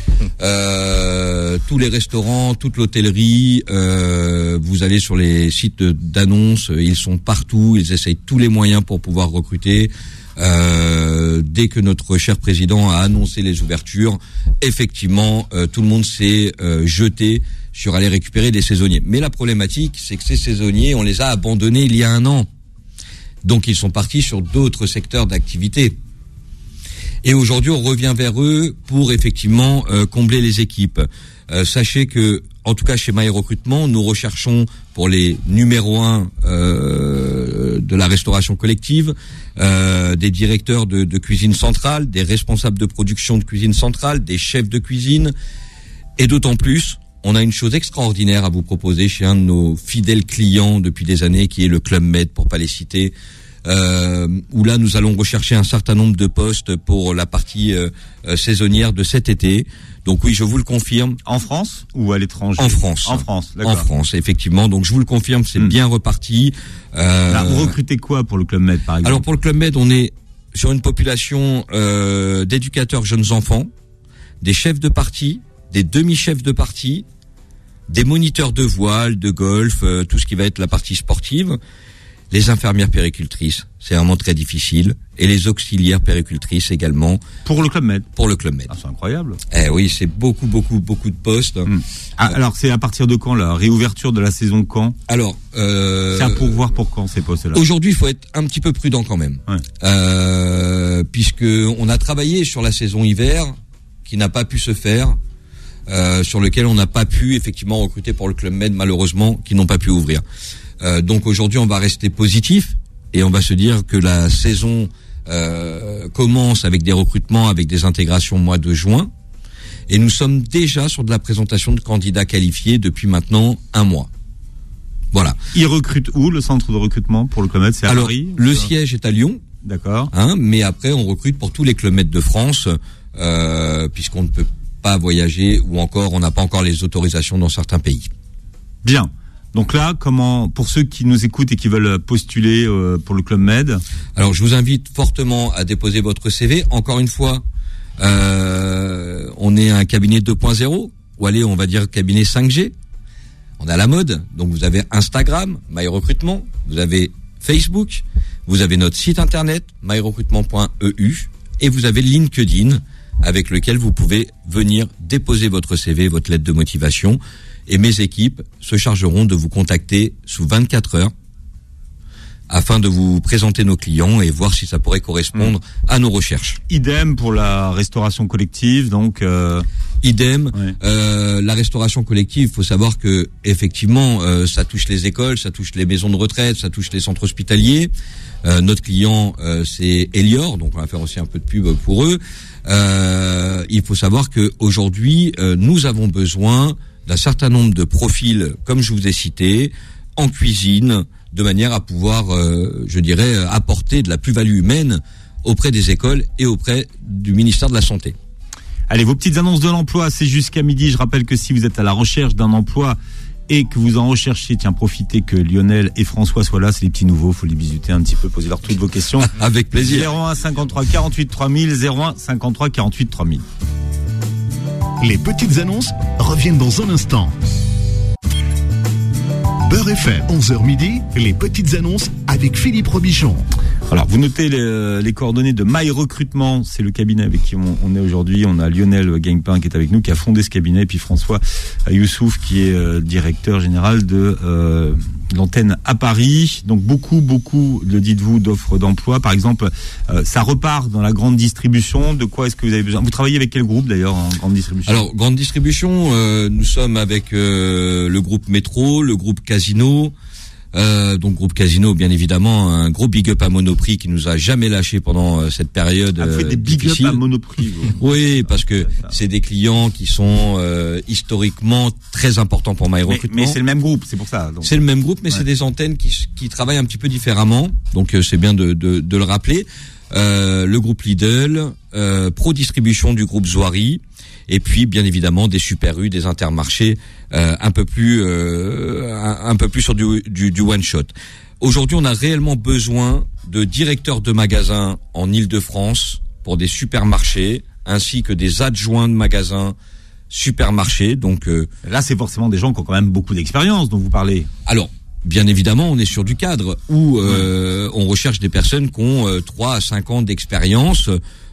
Euh, tous les restaurants, toute l'hôtellerie, euh, vous allez sur les sites d'annonces, ils sont partout, ils essayent tous les moyens pour pouvoir recruter. Euh, dès que notre cher président a annoncé les ouvertures, effectivement, euh, tout le monde s'est euh, jeté sur aller récupérer des saisonniers. Mais la problématique, c'est que ces saisonniers, on les a abandonnés il y a un an. Donc ils sont partis sur d'autres secteurs d'activité. Et aujourd'hui, on revient vers eux pour effectivement euh, combler les équipes. Euh, sachez que, en tout cas chez My Recrutement, nous recherchons pour les numéro un euh, de la restauration collective, euh, des directeurs de, de cuisine centrale, des responsables de production de cuisine centrale, des chefs de cuisine. Et d'autant plus, on a une chose extraordinaire à vous proposer chez un de nos fidèles clients depuis des années, qui est le Club Med, pour pas les citer. Euh, où là nous allons rechercher un certain nombre de postes pour la partie euh, euh, saisonnière de cet été. Donc oui, je vous le confirme. En France ou à l'étranger? En France. En France, d'accord. En France, effectivement. Donc je vous le confirme, c'est mmh. bien reparti. Euh, Là, vous recrutez quoi pour le Club Med, par exemple? Alors pour le Club Med, on est sur une population euh, d'éducateurs jeunes enfants, des chefs de partie, des demi-chefs de partie, des moniteurs de voile, de golf, euh, tout ce qui va être la partie sportive. Les infirmières péricultrices, c'est vraiment très difficile, et les auxiliaires péricultrices également. Pour le Club Med. Pour le Club Med. Ah, c'est incroyable. Eh oui, c'est beaucoup, beaucoup, beaucoup de postes. Mmh. Ah, euh, alors, c'est à partir de quand, la réouverture de la saison quand? Alors, euh, c'est à pourvoir pour quand ces postes-là? Aujourd'hui, il faut être un petit peu prudent quand même, ouais. euh, puisque on a travaillé sur la saison hiver, qui n'a pas pu se faire, euh, sur lequel on n'a pas pu effectivement recruter pour le Club Med, malheureusement, qui n'ont pas pu ouvrir. Euh, donc aujourd'hui, on va rester positif et on va se dire que la saison euh, commence avec des recrutements, avec des intégrations au mois de juin. Et nous sommes déjà sur de la présentation de candidats qualifiés depuis maintenant un mois. Voilà. Ils recrutent où, le centre de recrutement pour le Club Med? C'est à Alors, Paris? Le siège est à Lyon. D'accord. Hein, mais après, on recrute pour tous les Club Med de France, euh, puisqu'on ne peut pas voyager ou encore, on n'a pas encore les autorisations dans certains pays. Bien. Donc là, comment, pour ceux qui nous écoutent et qui veulent postuler euh, pour le Club Med? Alors, je vous invite fortement à déposer votre C V. Encore une fois, euh, on est un cabinet deux point zéro, ou allez, on va dire cabinet cinq G. On a la mode, donc vous avez Instagram, My Recrutement, vous avez Facebook, vous avez notre site internet, my recrutement point e u, et vous avez LinkedIn, avec lequel vous pouvez venir déposer votre C V, votre lettre de motivation. Et mes équipes se chargeront de vous contacter sous vingt-quatre heures afin de vous présenter nos clients et voir si ça pourrait correspondre mmh. à nos recherches. Idem pour la restauration collective, donc. Euh... Idem. Ouais. Euh, la restauration collective, il faut savoir que effectivement, euh, ça touche les écoles, ça touche les maisons de retraite, ça touche les centres hospitaliers. Euh, notre client, euh, c'est Elior, donc on va faire aussi un peu de pub pour eux. Euh, il faut savoir que aujourd'hui, euh, nous avons besoin d'un certain nombre de profils, comme je vous ai cité, en cuisine, de manière à pouvoir, euh, je dirais, apporter de la plus-value humaine auprès des écoles et auprès du ministère de la Santé. Allez, vos petites annonces de l'emploi, c'est jusqu'à midi. Je rappelle que si vous êtes à la recherche d'un emploi et que vous en recherchez, tiens, profitez que Lionel et François soient là, c'est les petits nouveaux, faut les bisuter un petit peu, poser leur toutes vos questions. Avec plaisir. zéro un cinquante-trois quarante-huit trois mille, zéro un cinquante-trois quarante-huit trois mille. Les petites annonces reviennent dans un instant. Beurre F M, onze heures midi, les petites annonces avec Philippe Robichon. Alors, vous notez les, les coordonnées de My Recrutement, c'est le cabinet avec qui on, on est aujourd'hui. On a Lionel Gagpin qui est avec nous, qui a fondé ce cabinet, et puis François Youssouf qui est euh, directeur général de euh, l'antenne à Paris. Donc beaucoup, beaucoup, le dites-vous, d'offres d'emploi. Par exemple, euh, ça repart dans la grande distribution. De quoi est-ce que vous avez besoin? Vous travaillez avec quel groupe d'ailleurs en grande distribution? Alors, grande distribution, euh, nous sommes avec euh, le groupe Métro, le groupe Casino. Euh, donc groupe Casino, bien évidemment, un gros big up à Monoprix qui nous a jamais lâché pendant euh, cette période ah, vous faites des big difficile. Up à Monoprix. Vous. Oui, parce que c'est des clients qui sont euh, historiquement très importants pour My Recrutement. Mais, mais c'est le même groupe, c'est pour ça. Donc. C'est le même groupe, mais ouais. c'est des antennes qui, qui travaillent un petit peu différemment. Donc euh, c'est bien de, de, de le rappeler. Euh, le groupe Lidl, euh, Pro Distribution du groupe Zoari. Et puis, bien évidemment, des Super U, des Intermarchés, euh, un peu plus, euh, un, un peu plus sur du, du, du one shot. Aujourd'hui, on a réellement besoin de directeurs de magasins en Île-de-France pour des supermarchés, ainsi que des adjoints de magasins supermarchés. Donc euh, là, c'est forcément des gens qui ont quand même beaucoup d'expérience dont vous parlez. Alors. Bien évidemment, on est sur du cadre où euh, on recherche des personnes qui ont euh, trois à cinq ans d'expérience,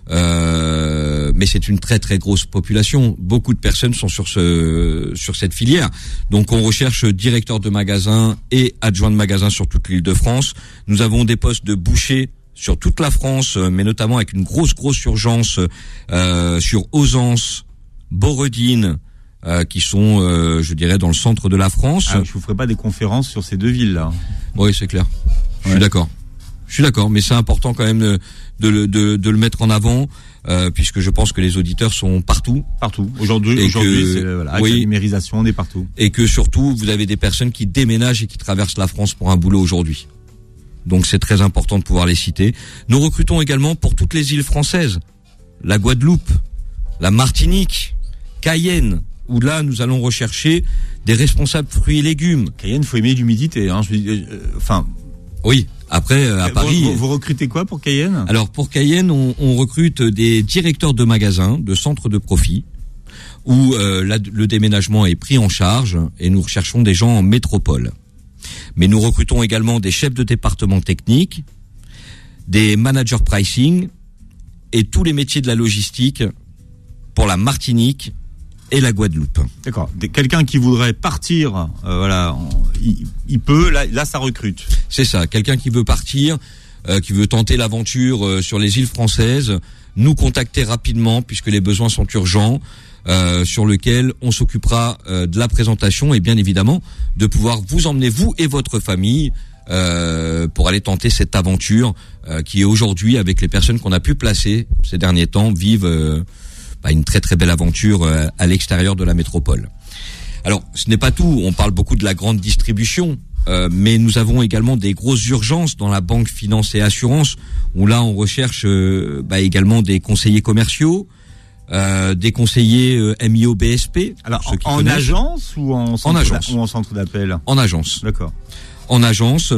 euh, mais c'est une très très grosse population. Beaucoup de personnes sont sur ce sur cette filière. Donc on recherche directeur de magasin et adjoint de magasin sur toute l'Île-de-France. Nous avons des postes de boucher sur toute la France, mais notamment avec une grosse grosse urgence euh, sur Ausence, Boredine, Euh, qui sont, euh, je dirais, dans le centre de la France. Ah, je vous ferai pas des conférences sur ces deux villes-là. Oui, c'est clair. Je ouais. suis d'accord. Je suis d'accord, mais c'est important quand même de, de, de, de le mettre en avant, euh, puisque je pense que les auditeurs sont partout. Partout. Aujourd'hui, aujourd'hui, c'est, voilà, avec oui, la numérisation, on est partout. Et que surtout, vous avez des personnes qui déménagent et qui traversent la France pour un boulot aujourd'hui. Donc c'est très important de pouvoir les citer. Nous recrutons également pour toutes les îles françaises. La Guadeloupe, la Martinique, Cayenne, où là, nous allons rechercher des responsables fruits et légumes. Cayenne, faut aimer l'humidité, hein. Je, euh, enfin. Oui. Après, euh, à vous, Paris. Vous, vous recrutez quoi pour Cayenne? Alors, pour Cayenne, on, on recrute des directeurs de magasins, de centres de profit, où euh, la, le déménagement est pris en charge, et nous recherchons des gens en métropole. Mais nous recrutons également des chefs de département technique, des managers pricing, et tous les métiers de la logistique pour la Martinique et la Guadeloupe. D'accord. Quelqu'un qui voudrait partir, euh, voilà, on, il, il peut. Là, là, ça recrute. C'est ça. Quelqu'un qui veut partir, euh, qui veut tenter l'aventure euh, sur les îles françaises, nous contacter rapidement puisque les besoins sont urgents, euh, sur lequel on s'occupera euh, de la présentation et bien évidemment de pouvoir vous emmener vous et votre famille euh, pour aller tenter cette aventure euh, qui est aujourd'hui avec les personnes qu'on a pu placer ces derniers temps vivent. Euh, une très très belle aventure à l'extérieur de la métropole. Alors, ce n'est pas tout. On parle beaucoup de la grande distribution, euh, mais nous avons également des grosses urgences dans la banque, finance et assurance, où là, on recherche euh, bah, également des conseillers commerciaux, euh, des conseillers euh, M I O B S P. Alors, en, en agence ou en centre, en agence. ou en centre d'appel? En agence. D'accord. En agence,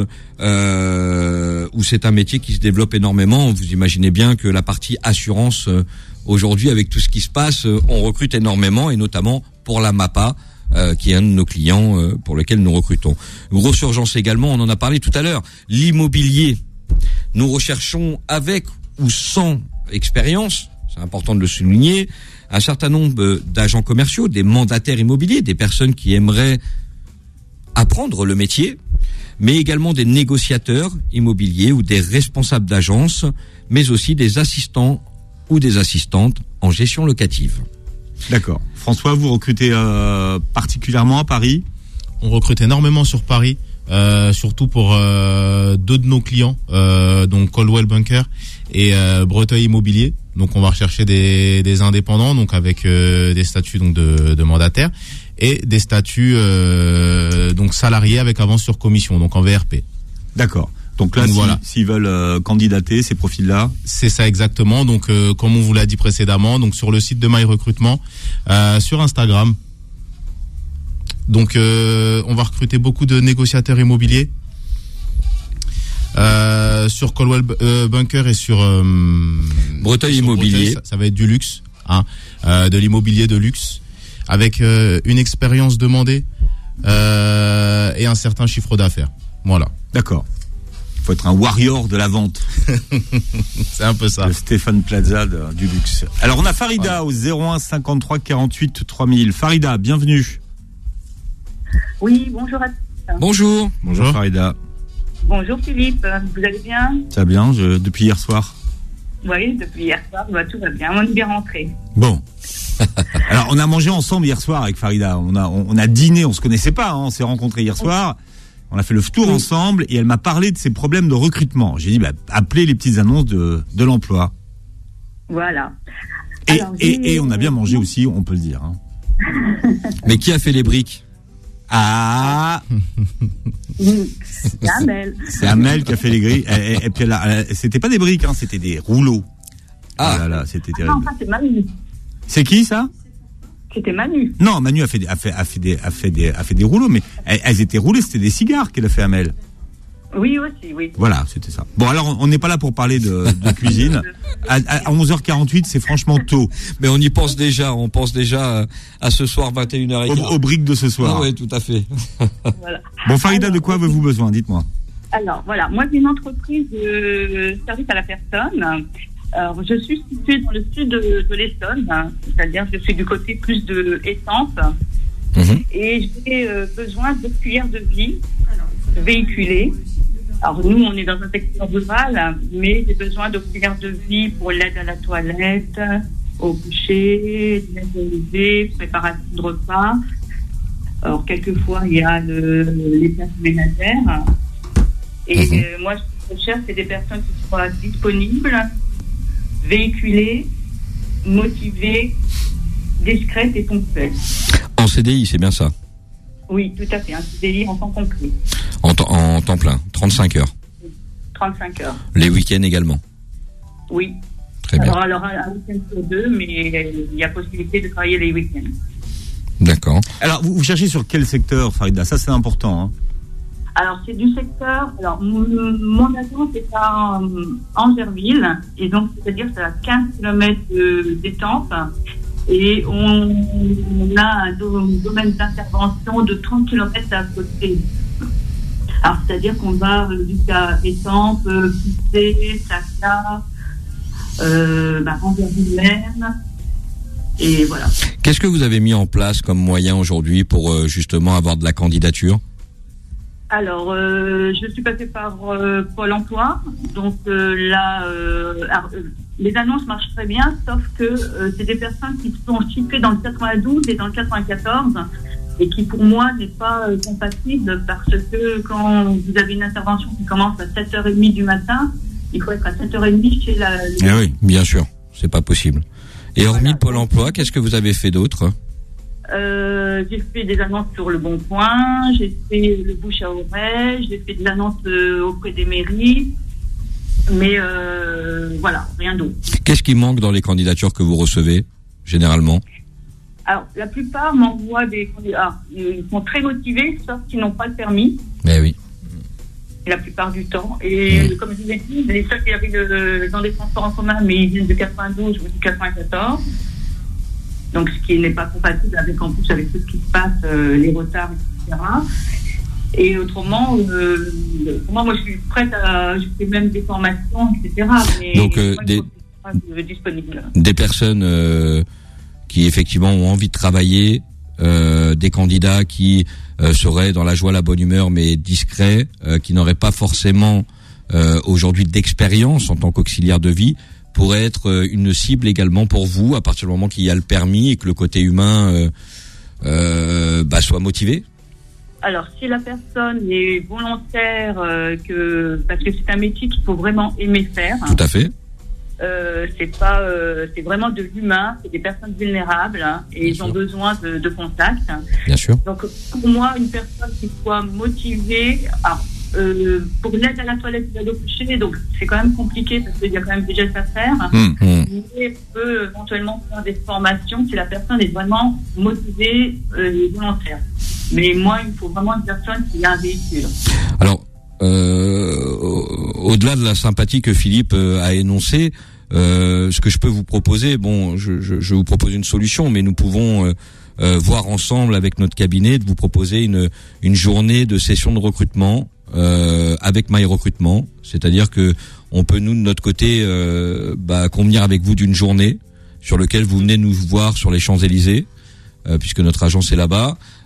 euh, où c'est un métier qui se développe énormément. Vous imaginez bien que la partie assurance, euh, aujourd'hui, avec tout ce qui se passe, euh, on recrute énormément, et notamment pour la MAPA, euh, qui est un de nos clients euh, pour lequel nous recrutons. Grosse urgence également, on en a parlé tout à l'heure, l'immobilier. Nous recherchons avec ou sans expérience, c'est important de le souligner, un certain nombre d'agents commerciaux, des mandataires immobiliers, des personnes qui aimeraient apprendre le métier, mais également des négociateurs immobiliers ou des responsables d'agence, mais aussi des assistants ou des assistantes en gestion locative. D'accord. François, vous recrutez euh, particulièrement à Paris? On recrute énormément sur Paris, euh, surtout pour euh, deux de nos clients, euh, donc Coldwell Banker et euh, Breteuil Immobilier. Donc on va rechercher des, des indépendants, donc avec euh, des statuts donc de, de mandataires et des statuts euh, donc salariés avec avance sur commission, donc en V R P. D'accord. Donc là, donc si, voilà. s'ils veulent euh, candidater, ces profils-là, c'est ça exactement. Donc, euh, comme on vous l'a dit précédemment, donc sur le site de My Recrutement, euh, sur Instagram. Donc, euh, on va recruter beaucoup de négociateurs immobiliers euh, sur Coldwell euh, Banker et sur euh, Breteuil sur Immobilier. Breteuil, ça, ça va être du luxe, hein, euh, de l'immobilier de luxe, avec euh, une expérience demandée euh, et un certain chiffre d'affaires. Voilà. D'accord. Faut être un warrior de la vente. C'est un peu ça. Le Stéphane Plaza de, du luxe. Alors on a Farida voilà. Au zéro un cinquante-trois quarante-huit trois mille. Farida, bienvenue. Oui, bonjour à, Bonjour. Bonjour Farida. Bonjour Philippe, vous allez bien? Ça va bien, je, depuis hier soir. Oui, depuis hier soir, bah, tout va bien, on est bien rentré. Bon. Alors, on a mangé ensemble hier soir avec Farida. On a, on, on a dîné, on se connaissait pas, hein, on s'est rencontrés hier soir. On a fait le tour oui. ensemble et elle m'a parlé de ses problèmes de recrutement. J'ai dit, bah, appelez les petites annonces de, de l'emploi. Voilà. Et, Alors, et, et on a bien mangé aussi, on peut le dire. Hein. Mais qui a fait les briques? Ah, c'est Amel. C'est Amel qui a fait les grilles. Et, et, et puis elle a, elle, c'était pas des briques, hein, c'était des rouleaux. Ah oh là là, c'était terrible. Ah non, ça c'est Manu. C'est qui ça? C'était Manu. Non, Manu a fait des, a fait, a fait des, a fait des, a fait des rouleaux, mais elles, elles étaient roulées, c'était des cigares qu'elle a fait Amel. Oui, aussi, oui. Voilà, c'était ça. Bon, alors, on n'est pas là pour parler de, de cuisine. À, à onze heures quarante-huit, c'est franchement tôt. Mais on y pense déjà, on pense déjà à ce soir vingt et une heures quinze. Aux, aux briques de ce soir. Ah oui, tout à fait. Voilà. Bon, Farida, alors, de quoi avez-vous besoin? Dites-moi. Alors, voilà, moi, j'ai une entreprise de service à la personne. Alors, je suis située dans le sud de, de l'Essonne, c'est-à-dire je suis du côté plus de Étampes. Mmh. Et j'ai euh, besoin de cuillères de vie véhiculées. Alors nous, on est dans un secteur rural, mais j'ai besoin d'auxiliaires de vie pour l'aide à la toilette, au coucher, l'aide au lever, préparation de repas. Alors quelquefois, il y a le, les places ménagères. Et mmh. euh, moi, ce que je cherche, c'est des personnes qui soient disponibles, véhiculées, motivées, discrètes et ponctuelles. En C D I, c'est bien ça? Oui, tout à fait, un C D I en temps complet. En, t- en temps plein, trente-cinq heures. trente-cinq heures. Les week-ends également? Oui. Très bien. Alors, alors un week-end sur deux, mais il y a possibilité de travailler les week-ends. D'accord. Alors, vous, vous cherchez sur quel secteur, Farida? Ça, c'est important. Hein. Alors, c'est du secteur... Alors, mon, mon agence est à Angerville, et donc, c'est-à-dire c'est à quinze kilomètres de, d'Étampes. Et on, on a un domaine d'intervention de trente kilomètres à côté. Alors, c'est-à-dire qu'on va jusqu'à Étampes, Pissé, Sacla, euh, bah, Angerville-Même, et voilà. Qu'est-ce que vous avez mis en place comme moyen aujourd'hui pour euh, justement avoir de la candidature? Alors, euh, je suis passée par euh, Pôle emploi, donc euh, là, euh, alors, euh, les annonces marchent très bien, sauf que euh, c'est des personnes qui sont situées dans le quatre-vingt-douze et dans le quatre-vingt-quatorze, et qui pour moi n'est pas euh, compatible, parce que quand vous avez une intervention qui commence à sept heures trente du matin, il faut être à sept heures trente chez la... Eh oui, bien sûr, c'est pas possible. Et hormis voilà. Pôle emploi, qu'est-ce que vous avez fait d'autre? Euh, j'ai fait des annonces sur le Bon Coin, j'ai fait le bouche à oreille, j'ai fait des annonces euh, auprès des mairies, mais euh, voilà, rien d'autre. Qu'est-ce qui manque dans les candidatures que vous recevez, généralement? Alors, la plupart m'envoient des candidats, ils sont très motivés, sauf qu'ils n'ont pas le permis. Mais oui. La plupart du temps. Et mmh. comme je vous l'ai dit, les seuls qui arrivent dans les transports en commun, mais ils viennent de quatre-vingt-douze ou du quatre-vingt-quatorze. Donc, ce qui n'est pas compatible avec, en plus, avec tout ce qui se passe, euh, les retards, et cetera. Et autrement, euh, autrement, moi, je suis prête à, je fais même des formations, et cetera. Mais donc, euh, moi, des, pas disponible. Des personnes euh, qui, effectivement, ont envie de travailler, euh, des candidats qui euh, seraient dans la joie, la bonne humeur, mais discrets, euh, qui n'auraient pas forcément, euh, aujourd'hui, d'expérience en tant qu'auxiliaire de vie, pourrait être une cible également pour vous à partir du moment qu'il y a le permis et que le côté humain euh, euh, bah, soit motivé? Alors, si la personne est volontaire, euh, que parce que c'est un métier qu'il faut vraiment aimer faire. Tout à fait. Euh, c'est pas, euh, c'est vraiment de l'humain. C'est des personnes vulnérables hein, et Bien ils sûr. ont besoin de, de contact. Bien sûr. Donc, pour moi, une personne qui soit motivée. Alors, Euh, pour l'aide à la toilette de l'eau couchée, donc c'est quand même compliqué parce qu'il y a quand même des gestes à faire. Mmh, mmh. Mais on peut éventuellement faire des formations si la personne est vraiment motivée euh, et volontaire. Mais moi, il faut vraiment une personne qui a un véhicule. Alors, euh, au-delà de la sympathie que Philippe euh, a énoncée, euh, ce que je peux vous proposer, bon, je, je, je vous propose une solution, mais nous pouvons euh, euh, voir ensemble avec notre cabinet de vous proposer une, une journée de session de recrutement. Euh, avec My Recrutement, c'est-à-dire que on peut nous de notre côté euh, bah, convenir avec vous d'une journée sur lequel vous venez nous voir sur les Champs-Élysées, euh, puisque notre agence est là-bas.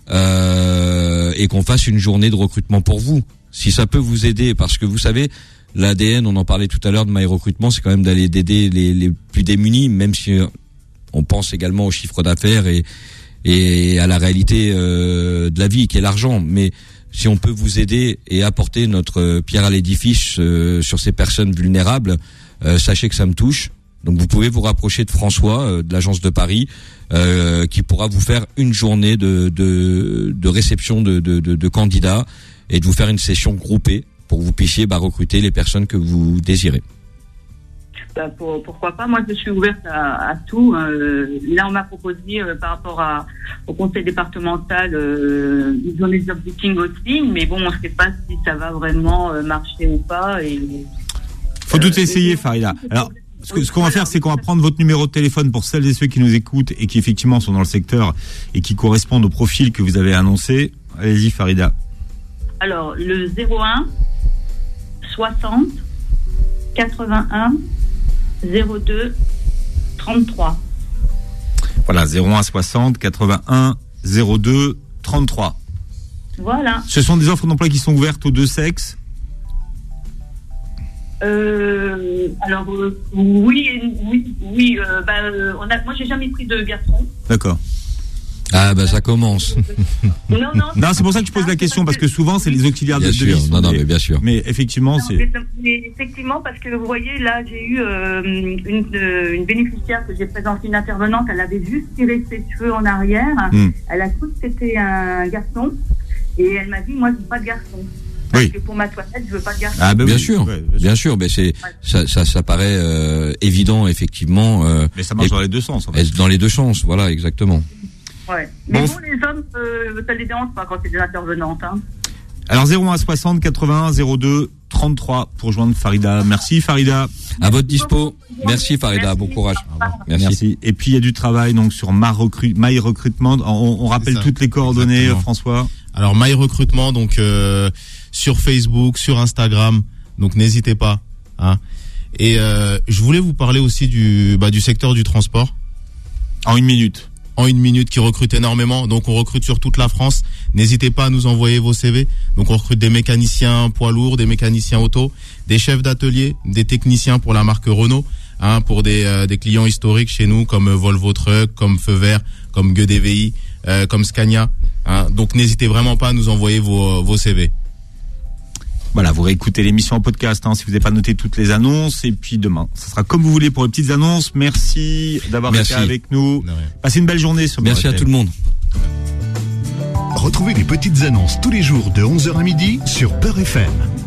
euh, et qu'on fasse une journée de recrutement pour vous. Si ça peut vous aider, parce que vous savez, l'A D N, on en parlait tout à l'heure de My Recrutement, c'est quand même d'aller d'aider les, les plus démunis, même si on pense également au chiffre d'affaires et, et à la réalité euh, de la vie, qui est l'argent. Mais si on peut vous aider et apporter notre pierre à l'édifice euh, sur ces personnes vulnérables, euh, sachez que ça me touche. Donc vous pouvez vous rapprocher de François, euh, de l'agence de Paris, euh, qui pourra vous faire une journée de, de, de réception de, de, de, de candidats et de vous faire une session groupée pour que vous puissiez bah, recruter les personnes que vous désirez. Bah, pour, pourquoi pas, moi je suis ouverte à, à tout. Euh, là on m'a proposé euh, par rapport à, au conseil départemental euh, une journée de job booking aussi, mais bon on ne sait pas si ça va vraiment euh, marcher ou pas. Et, faut euh, tout essayer, Farida. Alors ce, que, ce qu'on va faire, c'est qu'on va prendre votre numéro de téléphone pour celles et ceux qui nous écoutent et qui effectivement sont dans le secteur et qui correspondent au profil que vous avez annoncé. Allez-y, Farida. Alors le zéro un soixante quatre-vingt-un zéro deux trente-trois. Voilà, zéro un soixante quatre-vingt-un zéro deux trente-trois. Voilà. Ce sont des offres d'emploi qui sont ouvertes aux deux sexes? Euh, alors euh, oui, oui, oui. Euh, bah, euh, on a, moi, j'ai jamais pris de garçon. D'accord. Ah bah ça commence. non, non. Non, c'est pour ça que je pose la question, parce que souvent c'est les auxiliaires bien de sûr. vie. Non, non, mais, mais bien sûr. Mais effectivement, Non, c'est. mais, mais effectivement, parce que vous voyez, là, j'ai eu euh, une, euh, une bénéficiaire que j'ai présentée, une intervenante. Elle avait juste tiré ses cheveux en arrière. Mm. Elle a cru que c'était un garçon, et elle m'a dit, moi, je veux pas de garçon. Parce Oui. que pour ma toilette, je veux pas de garçon. Ah, bah bien oui. sûr, Ouais, bien sûr, mais c'est ça, ça, ça paraît euh, évident effectivement. Euh, Mais ça marche et- dans les deux sens. En fait. et dans les deux sens, voilà, exactement. Ouais. Mais Bon. bon, les hommes, euh, ça les dérange pas quand c'est des intervenantes. Hein. Alors zéro un soixante quatre-vingt-un zéro deux trente-trois pour joindre Farida. Merci Farida. À votre dispo. Merci Farida, bon courage. Merci. Merci. Et puis il y a du travail donc sur My, Recru- My Recrutement. On, on rappelle ça. toutes les coordonnées, Exactement. François. Alors My Recrutement, donc euh, sur Facebook, sur Instagram, donc n'hésitez pas. Hein. Et euh, je voulais vous parler aussi du bah, du secteur du transport. En une minute. En une minute, qui recrute énormément. Donc on recrute sur toute la France. N'hésitez pas à nous envoyer vos C V. Donc on recrute des mécaniciens poids lourds, des mécaniciens auto, des chefs d'atelier, des techniciens pour la marque Renault, hein, pour des euh, des clients historiques chez nous comme Volvo Truck, comme Feu Vert, comme G D V I, euh, comme Scania. Hein. Donc n'hésitez vraiment pas à nous envoyer vos vos C V. Voilà, vous réécoutez l'émission en podcast hein, si vous n'avez pas noté toutes les annonces. Et puis demain, ça sera comme vous voulez pour les petites annonces. Merci d'avoir Merci. été avec nous. De rien. Passez une belle journée sur Merci à Beurre F M. tout le monde. Retrouvez les petites annonces tous les jours de onze heures à midi sur Beurre F M.